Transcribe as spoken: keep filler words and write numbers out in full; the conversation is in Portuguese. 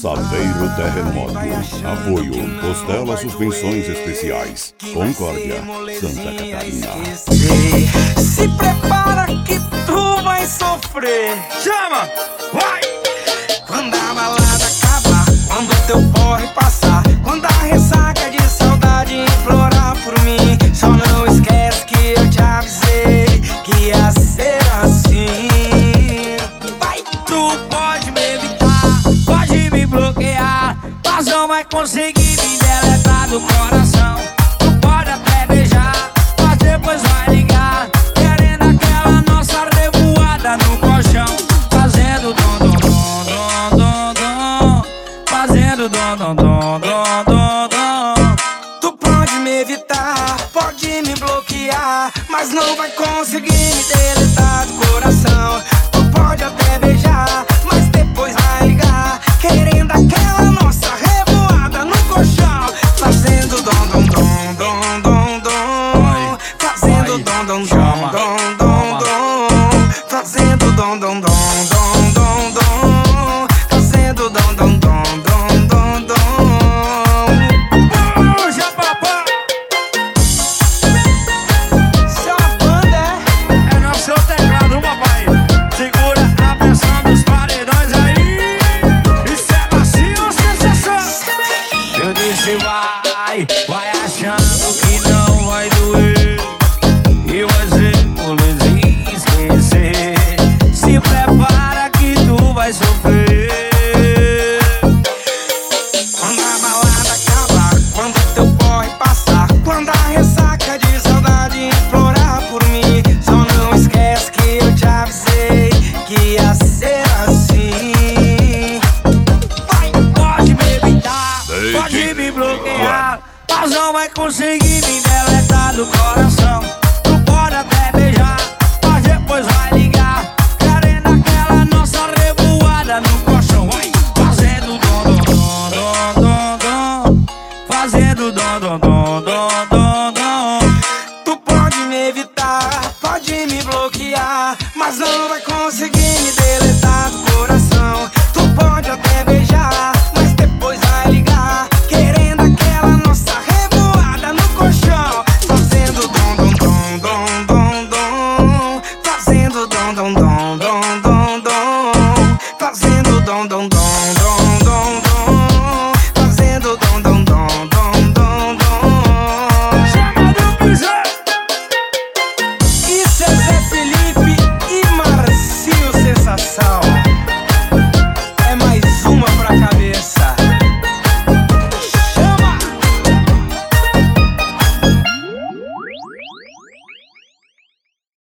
Saveiro Terremoto. Apoio Costela Suspensões Especiais. Concórdia, Santa Catarina. Se prepara que tu vai sofrer. Chama! Vai! Quando a balada acabar, quando teu porre passar, quando a ressaca de saudade implorar por mim, só não esquece que eu te avisei que ia ser assim. Vai, tu pode me evitar, pode me bloquear, mas não vai conseguir me deletar do coração. Tu pode até beijar, mas depois vai ligar, querendo aquela nossa revoada no colchão, fazendo dom dom dom dom dom dom, fazendo dom dom dom dom dom dom. Tu pode me evitar, pode me bloquear, mas não vai conseguir me deletar do coração. Tu pode até beijar, mas depois vai ligar, querendo aquela nossa revoada no colchão, fazendo dom dom dom dom dom dom, fazendo dom dom dom dom dom dom, fazendo dom dom dom dom dom dom, fazendo dom dom dom dom dom dom. Puxa, papai! Só a banda é no seu teclado, papai. Segura a pressão dos paredões aí. Isso é macio ou sensação? Eu disse vai, vai achando que não vai doer, e você pode esquecer. Se prepara que tu vai sofrer. Quando a balada acabar, quando teu porre passar, quando a ressaca de saudade implorar por mim, só não esquece que eu te avisei que ia ser assim. Vai, pode me evitar, pode me bloquear, mas não vai conseguir me deletar do coração. Tu pode até beijar, mas depois vai ligar, querendo aquela nossa revoada no colchão. Vai, fazendo dom dom dom dom dom, fazendo dom dom dom dom dom dom. Tu pode me evitar, pode me bloquear, mas não vai conseguir me deletar do coração. Tu pode até beijar, mas depois vai ligar, querendo aquela nossa revoada no colchão, fazendo dom dom dom dom dom dom, fazendo dom dom dom dom dom dom, fazendo dom dom dom.